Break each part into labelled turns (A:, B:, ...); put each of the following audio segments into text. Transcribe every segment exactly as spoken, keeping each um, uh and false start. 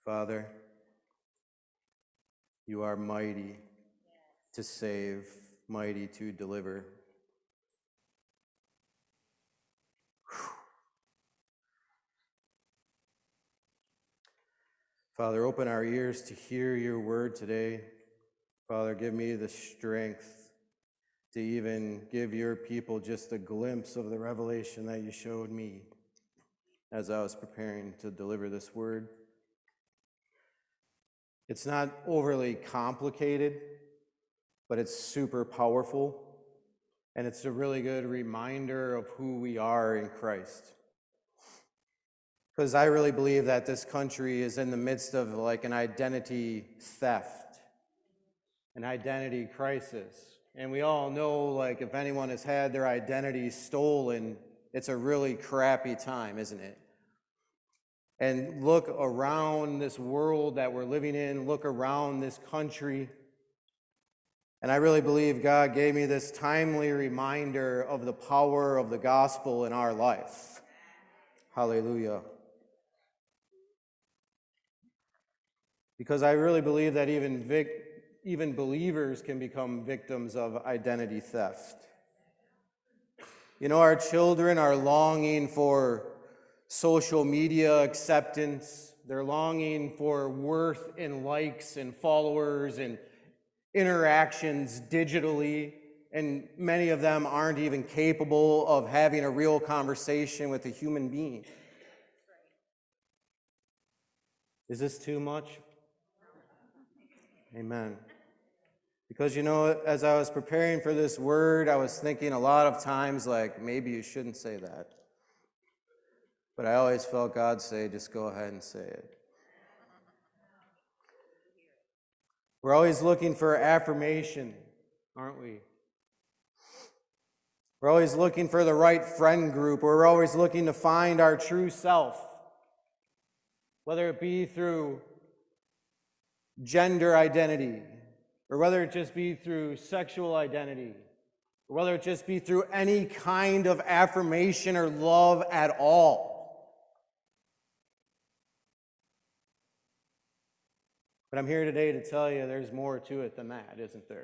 A: Father, you are mighty to save, mighty to deliver. Father, open our ears to hear your word today. Father, give me the strength to even give your people just a glimpse of the revelation that you showed me as I was preparing to deliver this word. It's not overly complicated, but it's super powerful, and it's a really good reminder of who we are in Christ. Because I really believe that this country is in the midst of like an identity theft, an identity crisis. And we all know, like, if anyone has had their identity stolen, it's a really crappy time, isn't it? And look around this world that we're living in, look around this country. And I really believe God gave me this timely reminder of the power of the gospel in our life. Hallelujah. Because I really believe that even vic- even believers can become victims of identity theft. You know, our children are longing for social media acceptance. They're longing for worth in likes and followers and interactions digitally, and many of them aren't even capable of having a real conversation with a human being. Is this too much? Amen. Because, you know, as I was preparing for this word, I was thinking a lot of times, like, maybe you shouldn't say that. But I always felt God say, just go ahead and say it. We're always looking for affirmation, aren't we? We're always looking for the right friend group. We're always looking to find our true self, whether it be through gender identity, or whether it just be through sexual identity, or whether it just be through any kind of affirmation or love at all. But I'm here today to tell you there's more to it than that, isn't there?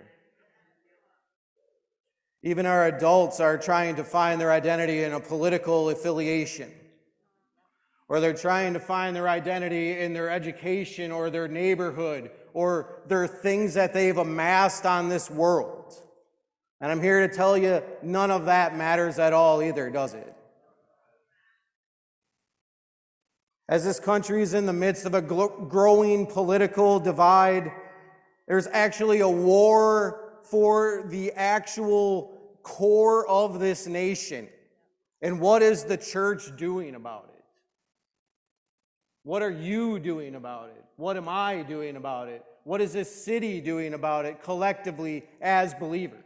A: Even our adults are trying to find their identity in a political affiliation, or they're trying to find their identity in their education or their neighborhood or their things that they've amassed on this world. And I'm here to tell you, none of that matters at all either, does it? As this country is in the midst of a growing political divide, there's actually a war for the actual core of this nation. And what is the church doing about it? What are you doing about it? What am I doing about it? What is this city doing about it collectively as believers?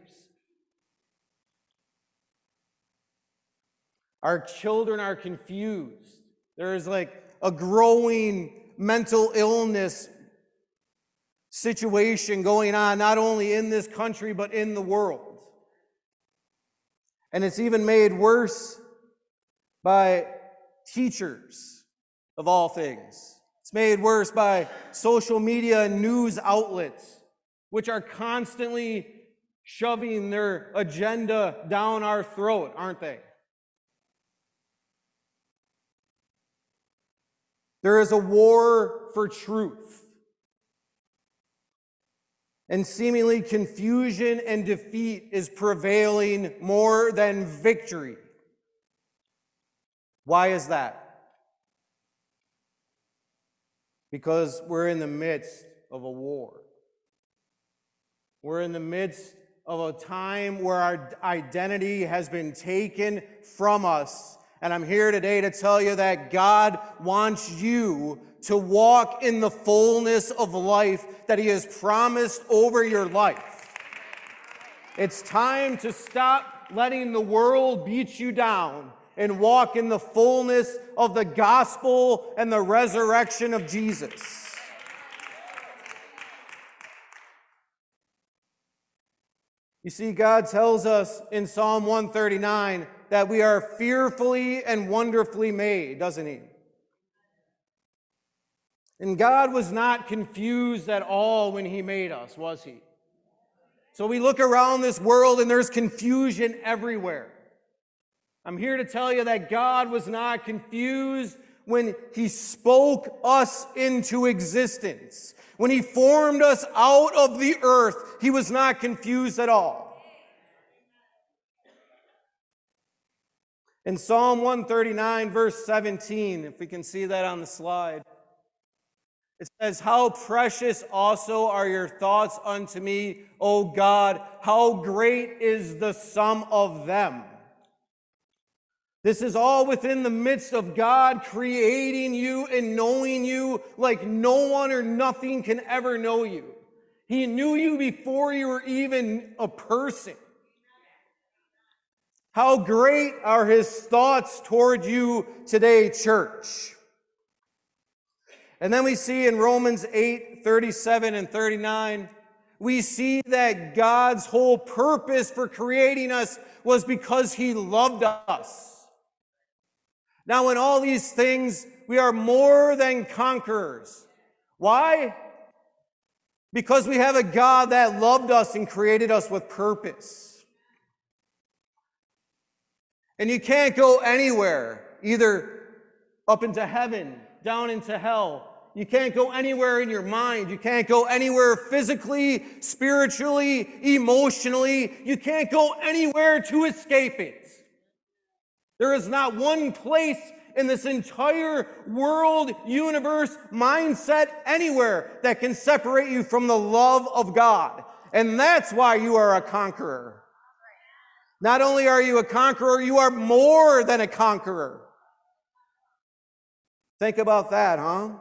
A: Our children are confused. There is like a growing mental illness situation going on, not only in this country, but in the world. And it's even made worse by teachers, of all things. It's made worse by social media and news outlets, which are constantly shoving their agenda down our throat, aren't they? There is a war for truth. And seemingly confusion and defeat is prevailing more than victory. Why is that? Because we're in the midst of a war. We're in the midst of a time where our identity has been taken from us. And I'm here today to tell you that God wants you to walk in the fullness of life that He has promised over your life. It's time to stop letting the world beat you down and walk in the fullness of the gospel and the resurrection of Jesus. You see, God tells us in Psalm one thirty-nine that we are fearfully and wonderfully made, doesn't He? And God was not confused at all when he made us, was he? So we look around this world and there's confusion everywhere. I'm here to tell you that God was not confused when he spoke us into existence. When he formed us out of the earth, he was not confused at all. In Psalm one thirty-nine, verse seventeen, if we can see that on the slide, it says, "How precious also are your thoughts unto me, O God, how great is the sum of them." This is all within the midst of God creating you and knowing you like no one or nothing can ever know you. He knew you before you were even a person. How great are his thoughts toward you today, church. And then we see in Romans eight, thirty-seven and thirty-nine, we see that God's whole purpose for creating us was because he loved us. Now, in all these things, we are more than conquerors. Why? Because we have a God that loved us and created us with purpose. And you can't go anywhere, either up into heaven, down into hell. You can't go anywhere in your mind. You can't go anywhere physically, spiritually, emotionally. You can't go anywhere to escape it. There is not one place in this entire world, universe, mindset, anywhere that can separate you from the love of God. And that's why you are a conqueror. Not only are you a conqueror, you are more than a conqueror. Think about that, huh?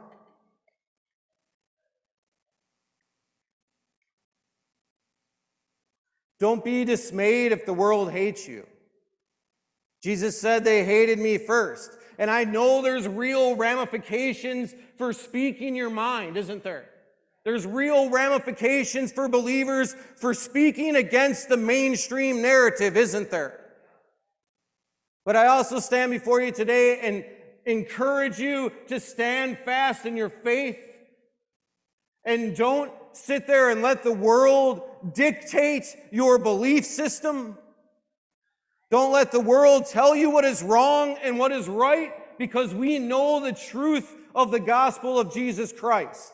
A: Don't be dismayed if the world hates you. Jesus said they hated me first. And I know there's real ramifications for speaking your mind, isn't there? There's real ramifications for believers for speaking against the mainstream narrative, isn't there? But I also stand before you today and encourage you to stand fast in your faith. And don't sit there and let the world dictate your belief system. Don't let the world tell you what is wrong and what is right, because we know the truth of the gospel of Jesus Christ.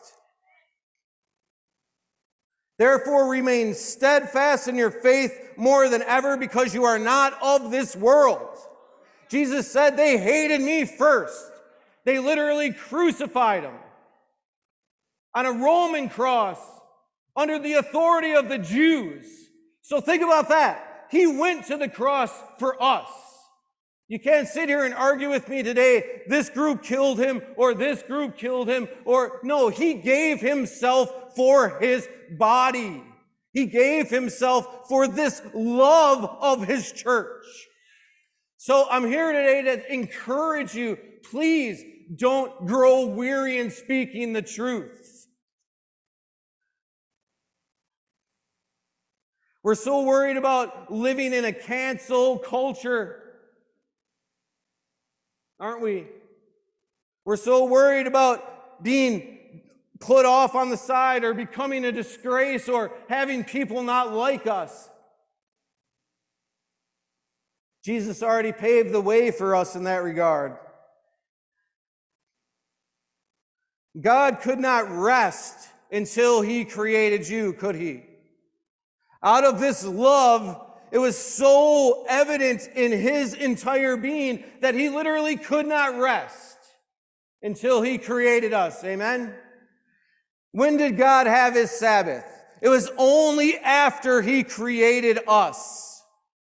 A: Therefore, remain steadfast in your faith more than ever, because you are not of this world. Jesus said they hated me first. They literally crucified him on a Roman cross under the authority of the Jews. So think about that. He went to the cross for us. You can't sit here and argue with me today, this group killed him, or this group killed him, or no, he gave himself for his body. He gave himself for this love of his church. So I'm here today to encourage you, please don't grow weary in speaking the truth. We're so worried about living in a cancel culture, aren't we? We're so worried about being put off on the side or becoming a disgrace or having people not like us. Jesus already paved the way for us in that regard. God could not rest until he created you, could he? Out of this love, it was so evident in his entire being that he literally could not rest until he created us. Amen? When did God have his Sabbath? It was only after he created us.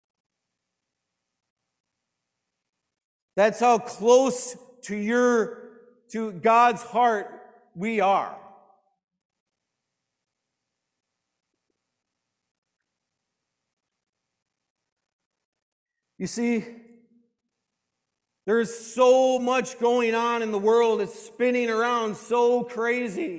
A: That's how close to your, to God's heart we are. You see, there's so much going on in the world. It's spinning around so crazy.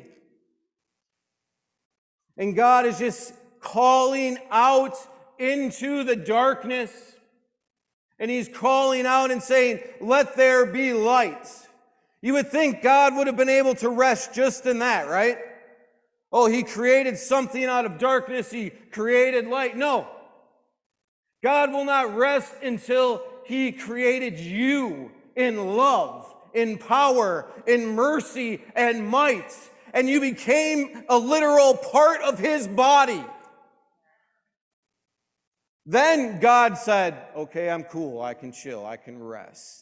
A: And God is just calling out into the darkness. And he's calling out and saying, let there be light. You would think God would have been able to rest just in that, right? Oh, he created something out of darkness. He created light. No. God will not rest until he created you in love, in power, in mercy, and might. And you became a literal part of his body. Then God said, okay, I'm cool. I can chill. I can rest.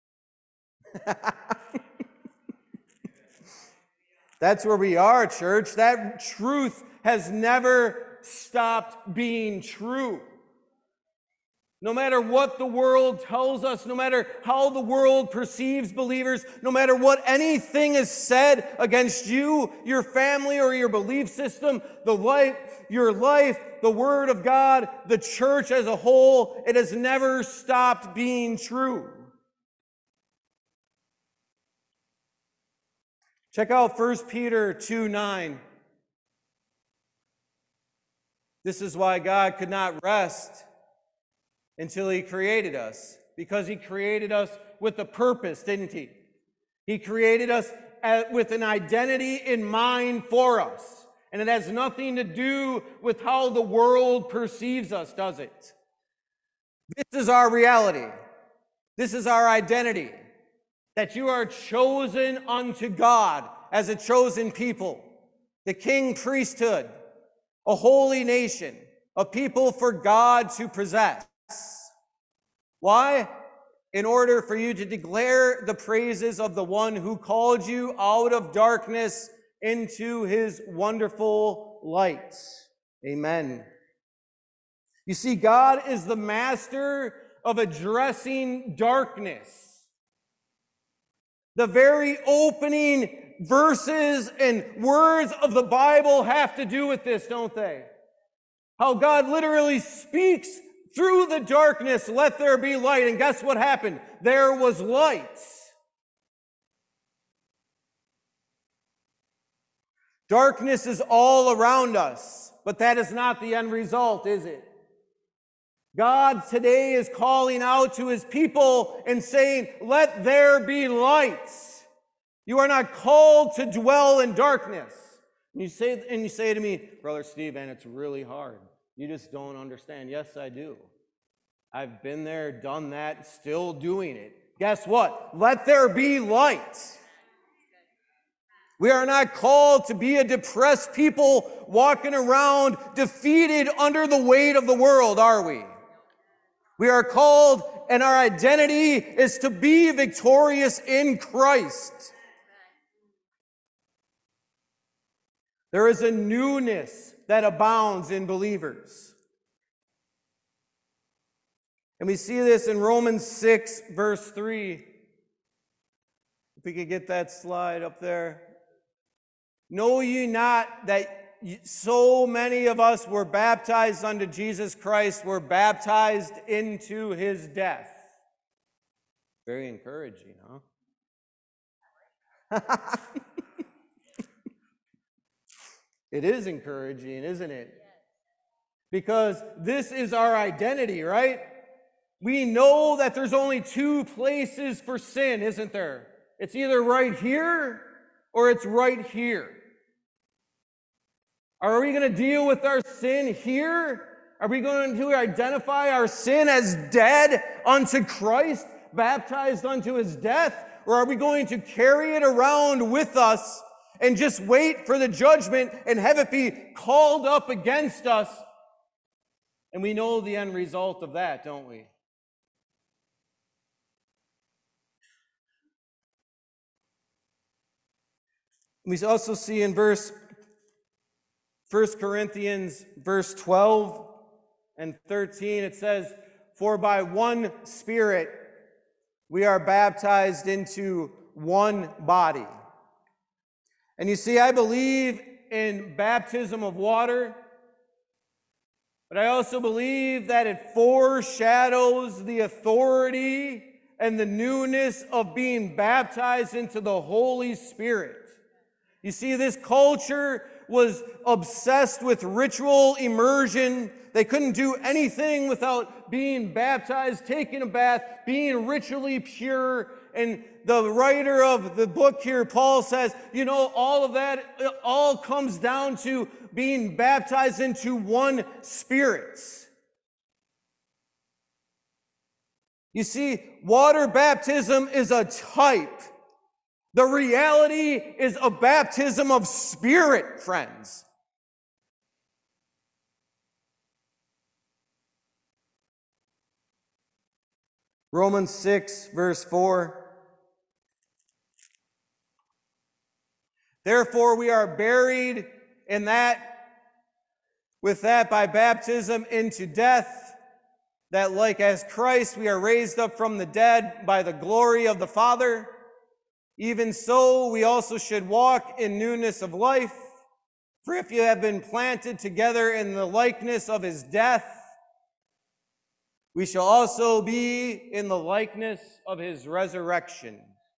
A: That's where we are, church. That truth has never stopped being true. No matter what the world tells us, no matter how the world perceives believers, no matter what anything is said against you, your family, or your belief system, the life, your life, the Word of God, the church as a whole, it has never stopped being true. Check out First Peter two nine. This is why God could not rest until he created us, because he created us with a purpose, didn't he? He created us with an identity in mind for us, and it has nothing to do with how the world perceives us, does it? This is our reality. This is our identity, that you are chosen unto God as a chosen people, the king priesthood, a holy nation, a people for God to possess. Why? In order for you to declare the praises of the one who called you out of darkness into his wonderful light. Amen. You see, God is the master of addressing darkness. The very opening verses and words of the Bible have to do with this, don't they? How God literally speaks through the darkness, let there be light. And guess what happened? There was light. Darkness is all around us, but that is not the end result, is it? God today is calling out to his people and saying, let there be light. You are not called to dwell in darkness. And you say, and you say to me, Brother Steve, and it's really hard. You just don't understand. Yes, I do. I've been there, done that, still doing it. Guess what? Let there be light. We are not called to be a depressed people walking around defeated under the weight of the world, are we? We are called, and our identity is to be victorious in Christ. There is a newness that abounds in believers. And we see this in Romans six, verse three. If we could get that slide up there. Know ye not that so many of us were baptized unto Jesus Christ, were baptized into his death? Very encouraging, huh? It is encouraging, isn't it? Because this is our identity, right? We know that there's only two places for sin, isn't there? It's either right here or it's right here. Are we going to deal with our sin here? Are we going to identify our sin as dead unto Christ, baptized unto his death? Or are we going to carry it around with us and just wait for the judgment and have it be called up against us? And we know the end result of that, don't we? We also see in verse First Corinthians verse twelve and thirteen, it says, for by one Spirit we are baptized into one body. And you see, I believe in baptism of water, but I also believe that it foreshadows the authority and the newness of being baptized into the Holy Spirit. You see, this culture was obsessed with ritual immersion. They couldn't do anything without being baptized, taking a bath, being ritually pure. And the writer of the book here, Paul, says, you know, all of that, it all comes down to being baptized into one Spirit. You see, water baptism is a type. The reality is a baptism of Spirit, friends. Romans six, verse four. Therefore, we are buried in that, with that by baptism into death, that like as Christ we are raised up from the dead by the glory of the Father, even so we also should walk in newness of life. For if you have been planted together in the likeness of his death, we shall also be in the likeness of his resurrection.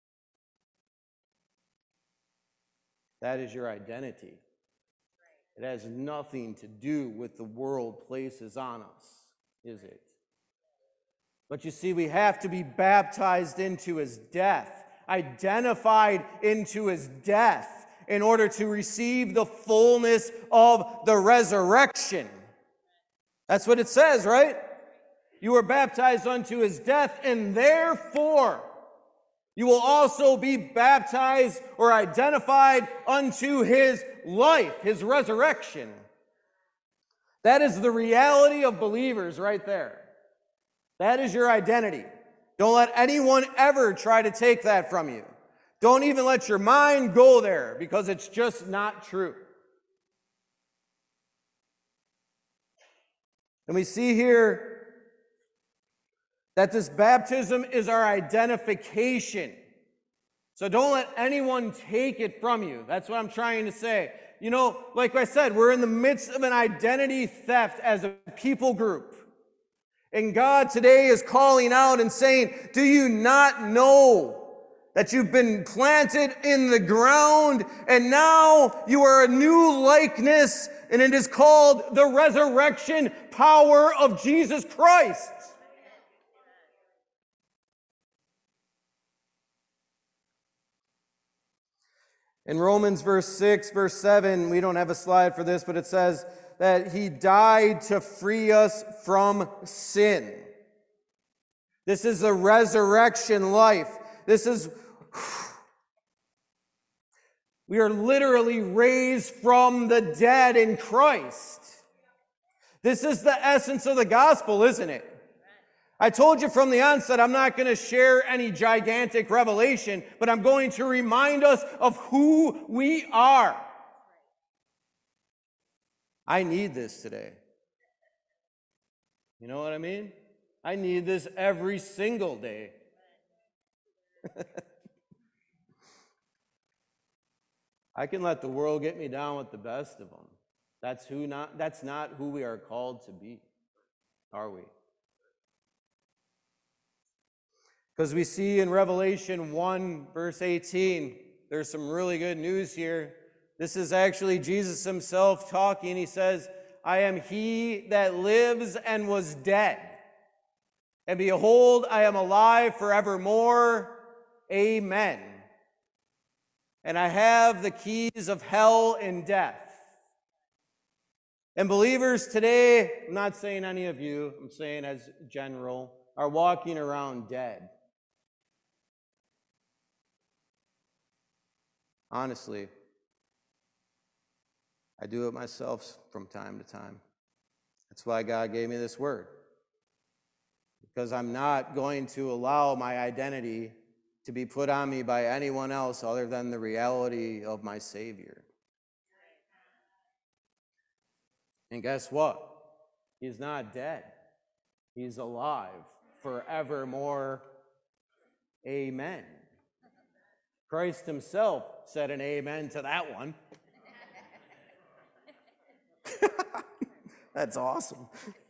A: That is your identity. It has nothing to do with the world places on us, is it? But you see, we have to be baptized into his death, identified into his death, in order to receive the fullness of the resurrection. That's what it says, right? You were baptized unto his death, and therefore you will also be baptized or identified unto his life, his resurrection. That is the reality of believers right there. That is your identity. Don't let anyone ever try to take that from you. Don't even let your mind go there, because it's just not true. And we see here that this baptism is our identification. So don't let anyone take it from you. That's what I'm trying to say. You know, like I said, we're in the midst of an identity theft as a people group. And God today is calling out and saying, do you not know that you've been planted in the ground and now you are a new likeness, and it is called the resurrection power of Jesus Christ? In Romans verse six, verse seven, we don't have a slide for this, but it says that he died to free us from sin. This is a resurrection life. This is, we are literally raised from the dead in Christ. This is the essence of the gospel, isn't it? I told you from the onset, I'm not going to share any gigantic revelation, but I'm going to remind us of who we are. I need this today. You know what I mean? I need this every single day. I can let the world get me down with the best of them. That's who not, that's not who we are called to be, are we? Because we see in Revelation one, verse eighteen, there's some really good news here. This is actually Jesus himself talking. He says, I am he that lives and was dead. And behold, I am alive forevermore. Amen. And I have the keys of hell and death. And believers today, I'm not saying any of you, I'm saying as general, are walking around dead. Honestly, I do it myself from time to time. That's why God gave me this word. Because I'm not going to allow my identity to be put on me by anyone else other than the reality of my Savior. And guess what? He's not dead. He's alive forevermore. Amen. Christ himself said an amen to that one. That's awesome.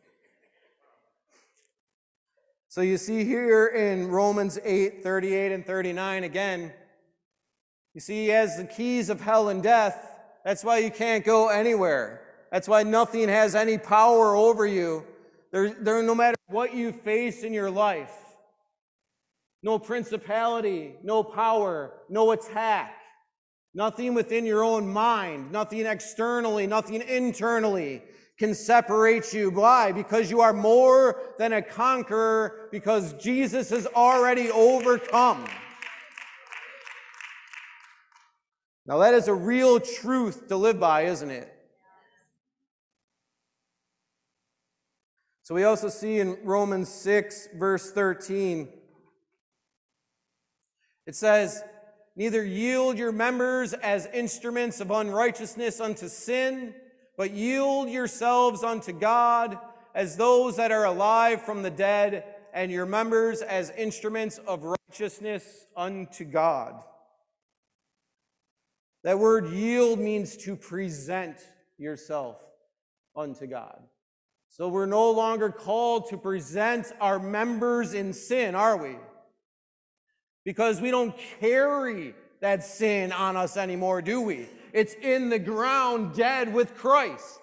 A: So you see here in Romans eight, thirty-eight and thirty-nine again, you see he has the keys of hell and death. That's why you can't go anywhere. That's why nothing has any power over you. There, there, no matter what you face in your life, no principality, no power, no attack, nothing within your own mind, nothing externally, nothing internally can separate you. Why? Because you are more than a conqueror, because Jesus has already overcome. Now that is a real truth to live by, isn't it? So we also see in Romans six, verse thirteen, it says, neither yield your members as instruments of unrighteousness unto sin, but yield yourselves unto God as those that are alive from the dead, and your members as instruments of righteousness unto God. That word yield means to present yourself unto God. So we're no longer called to present our members in sin, are we? Because we don't carry that sin on us anymore, do we? It's in the ground, dead with Christ.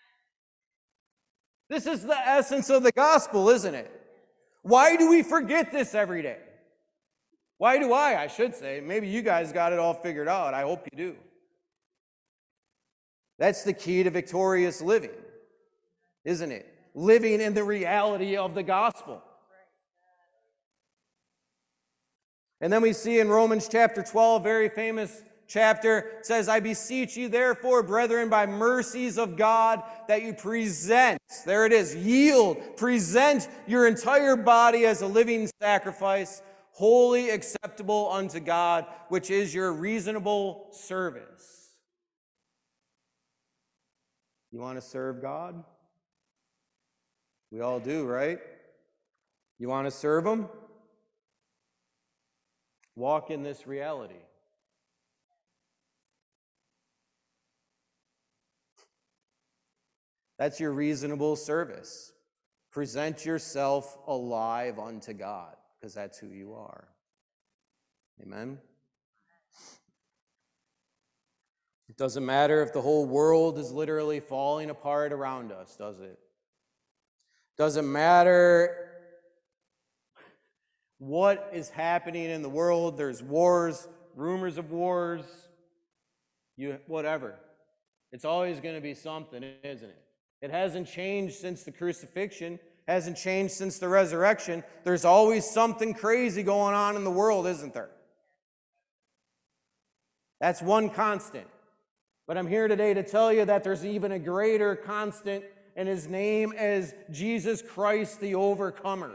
A: This is the essence of the gospel, isn't it? Why do we forget this every day? Why do I, I should say? Maybe you guys got it all figured out. I hope you do. That's the key to victorious living, isn't it? Living in the reality of the gospel. And then we see in Romans chapter twelve, very famous chapter, it says, I beseech you therefore, brethren, by mercies of God, that you present, there it is, yield, present your entire body as a living sacrifice, wholly acceptable unto God, which is your reasonable service. You want to serve God? We all do, right? You want to serve Him? Walk in this reality. That's your reasonable service. Present yourself alive unto God, because that's who you are. Amen? It doesn't matter if the whole world is literally falling apart around us, does it? Doesn't matter what is happening in the world. There's wars, rumors of wars, you whatever. It's always going to be something, isn't it? It hasn't changed since the crucifixion, hasn't changed since the resurrection. There's always something crazy going on in the world, isn't there? That's one constant. But I'm here today to tell you that there's even a greater constant, and His name is Jesus Christ, the overcomer.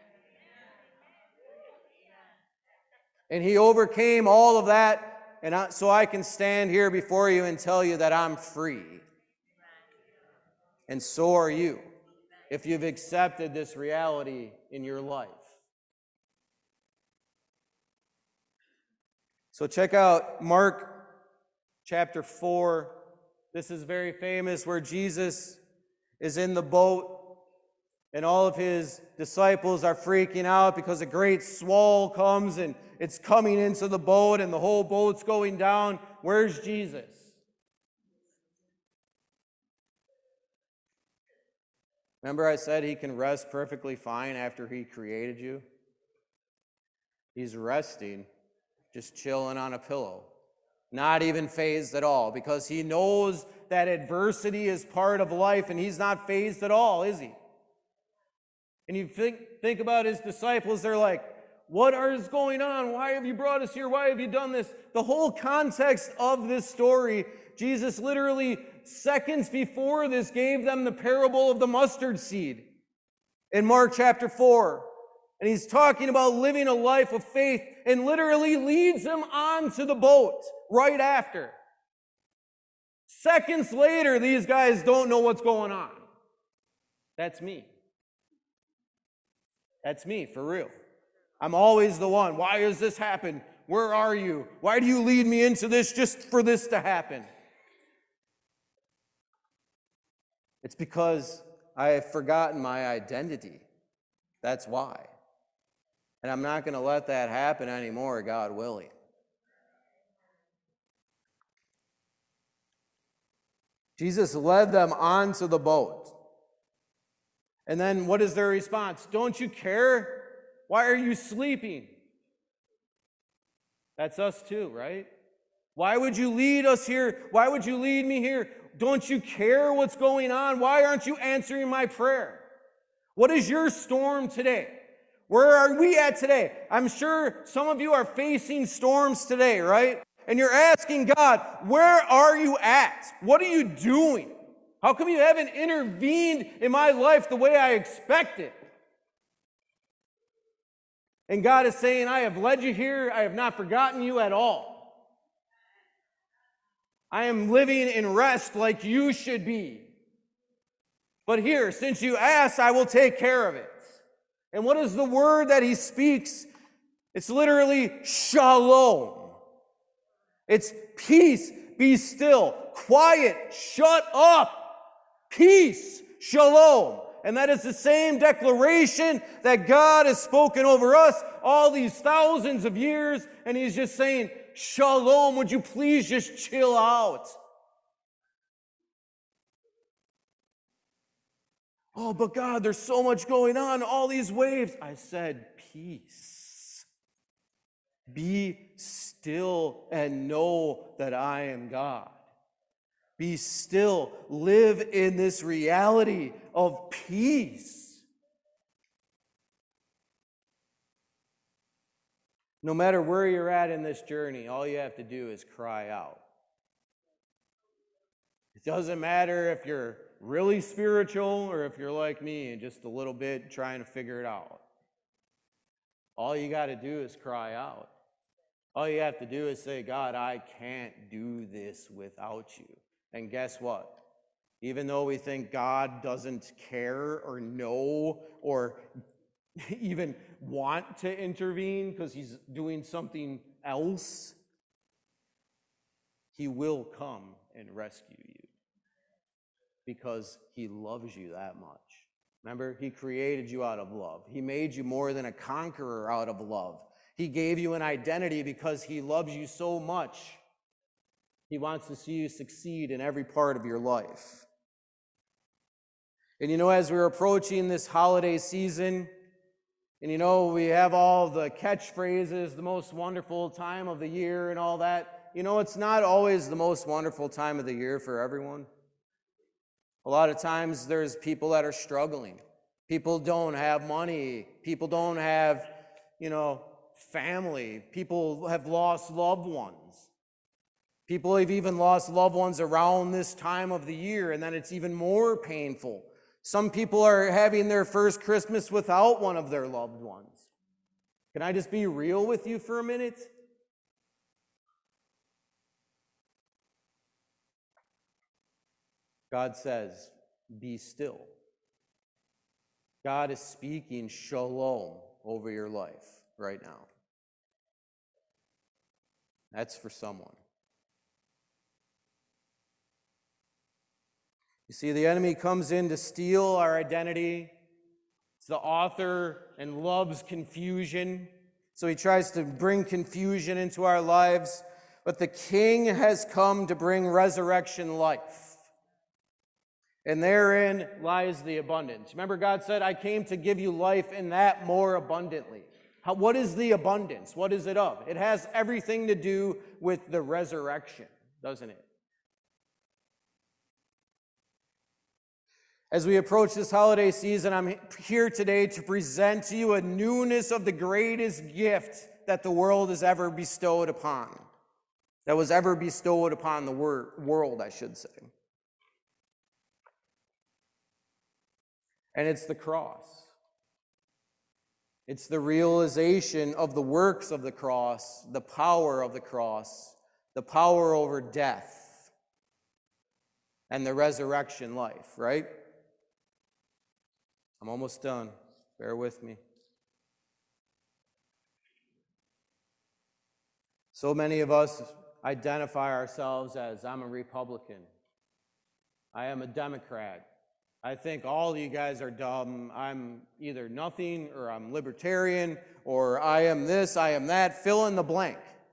A: And He overcame all of that, and I, so I can stand here before you and tell you that I'm free. And so are you, if you've accepted this reality in your life. So check out Mark chapter four. This is very famous, where Jesus is in the boat, and all of His disciples are freaking out because a great swell comes and it's coming into the boat and the whole boat's going down. Where's Jesus? Remember I said He can rest perfectly fine after He created you? He's resting, just chilling on a pillow. Not even fazed at all, because He knows that adversity is part of life, and He's not fazed at all, is He? And you think, think about His disciples, they're like, what is going on? Why have you brought us here? Why have you done this? The whole context of this story, Jesus literally seconds before this gave them the parable of the mustard seed in Mark chapter four. And He's talking about living a life of faith, and literally leads them onto the boat right after. Seconds later, these guys don't know what's going on. That's me. That's me, for real. I'm always the one. Why has this happened? Where are you? Why do you lead me into this just for this to happen? It's because I have forgotten my identity. That's why. And I'm not going to let that happen anymore, God willing. Jesus led them onto the boat. And then what is their response? Don't you care? Why are you sleeping? That's us too, right? Why would you lead us here? Why would you lead me here? Don't you care what's going on? Why aren't you answering my prayer? What is your storm today? Where are we at today? I'm sure some of you are facing storms today, right? And you're asking God, where are you at? What are you doing? How come you haven't intervened in my life the way I expected? And God is saying, I have led you here. I have not forgotten you at all. I am living in rest like you should be. But here, since you asked, I will take care of it. And what is the word that he speaks? It's literally shalom. It's peace, be still, quiet, shut up, peace, shalom. And that is the same declaration that God has spoken over us all these thousands of years. And he's just saying, shalom, would you please just chill out? Oh, but God, there's so much going on, all these waves. I said, peace. Be still and know that I am God. Be still. Live in this reality of peace. No matter where you're at in this journey, all you have to do is cry out. It doesn't matter if you're really spiritual or if you're like me and just a little bit trying to figure it out. All you got to do is cry out. All you have to do is say, God, I can't do this without you. And guess what? Even though we think God doesn't care or know or even want to intervene because he's doing something else, he will come and rescue you because he loves you that much. Remember, he created you out of love. He made you more than a conqueror out of love. He gave you an identity because he loves you so much. He wants to see you succeed in every part of your life. And you know, as we're approaching this holiday season, and you know, we have all the catchphrases, the most wonderful time of the year and all that. You know, it's not always the most wonderful time of the year for everyone. A lot of times there's people that are struggling. People don't have money. People don't have, you know, family. People have lost loved ones. People have even lost loved ones around this time of the year, and then it's even more painful. Some people are having their first Christmas without one of their loved ones. Can I just be real with you for a minute? God says, be still. God is speaking shalom over your life right now. That's for someone. You see, the enemy comes in to steal our identity. It's the author and loves confusion. So he tries to bring confusion into our lives. But the King has come to bring resurrection life. And therein lies the abundance. Remember, God said, I came to give you life and that more abundantly. How, what is the abundance? What is it of? It has everything to do with the resurrection, doesn't it? As we approach this holiday season, I'm here today to present to you a newness of the greatest gift that the world has ever bestowed upon, that was ever bestowed upon the wor- world, I should say. And it's the cross. It's the realization of the works of the cross, the power of the cross, the power over death, and the resurrection life, right? I'm almost done. Bear with me. So many of us identify ourselves as, I'm a Republican. I am a Democrat. I think all of you guys are dumb. I'm either nothing, or I'm libertarian, or I am this, I am that. Fill in the blank.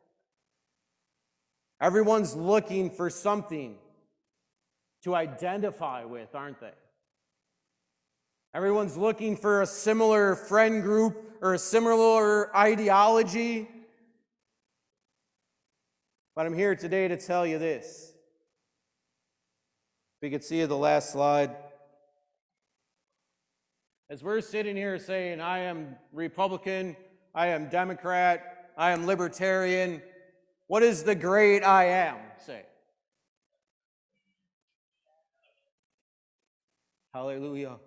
A: Everyone's looking for something to identify with, aren't they? Everyone's looking for a similar friend group or a similar ideology. But I'm here today to tell you this. If we could see the last slide. As we're sitting here saying, I am Republican, I am Democrat, I am Libertarian, what does the great I am say? Hallelujah.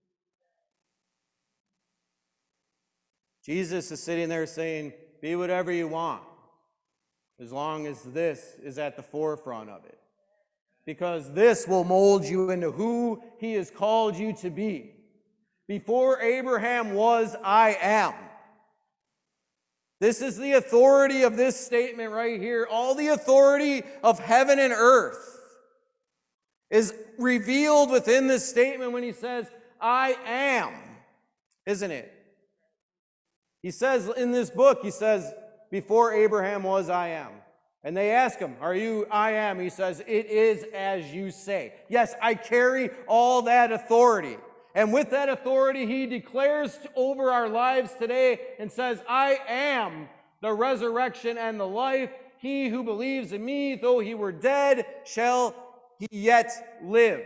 A: Jesus is sitting there saying, be whatever you want, as long as this is at the forefront of it. Because this will mold you into who he has called you to be. Before Abraham was, I am. This is the authority of this statement right here. All the authority of heaven and earth is revealed within this statement when he says, I am, isn't it? He says in this book, he says, before Abraham was, I am. And they ask him, are you I am? He says, it is as you say. Yes, I carry all that authority. And with that authority, he declares over our lives today and says, I am the resurrection and the life. He who believes in me, though he were dead, shall he yet live.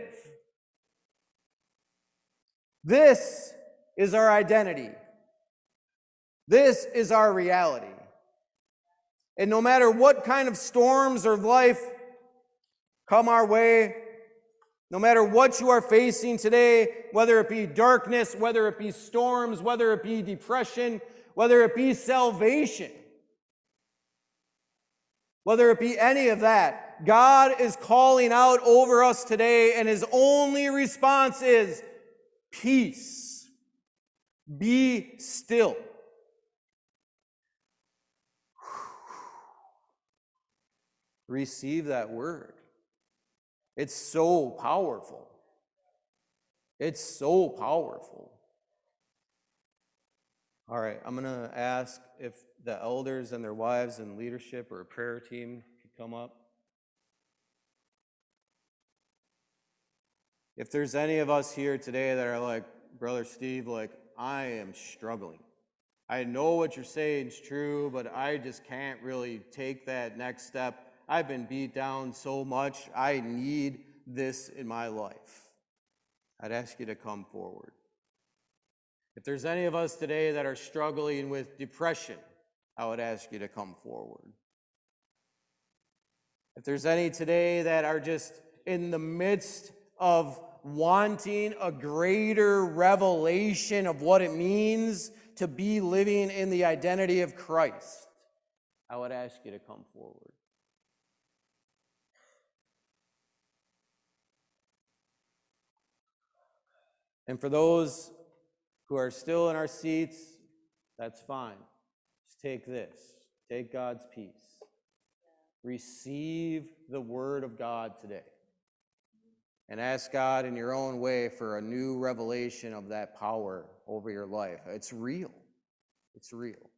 A: This is our identity. This is our reality. And no matter what kind of storms of life come our way, no matter what you are facing today, whether it be darkness, whether it be storms, whether it be depression, whether it be salvation, whether it be any of that, God is calling out over us today, and his only response is peace. Be still. Receive that word. It's so powerful. It's so powerful. All right, I'm going to ask if the elders and their wives and leadership or a prayer team could come up. If there's any of us here today that are like, Brother Steve, like, I am struggling. I know what you're saying is true, but I just can't really take that next step. I've been beat down so much. I need this in my life. I'd ask you to come forward. If there's any of us today that are struggling with depression, I would ask you to come forward. If there's any today that are just in the midst of wanting a greater revelation of what it means to be living in the identity of Christ, I would ask you to come forward. And for those who are still in our seats, that's fine. Just take this. Take God's peace. Receive the word of God today. And ask God in your own way for a new revelation of that power over your life. It's real. It's real.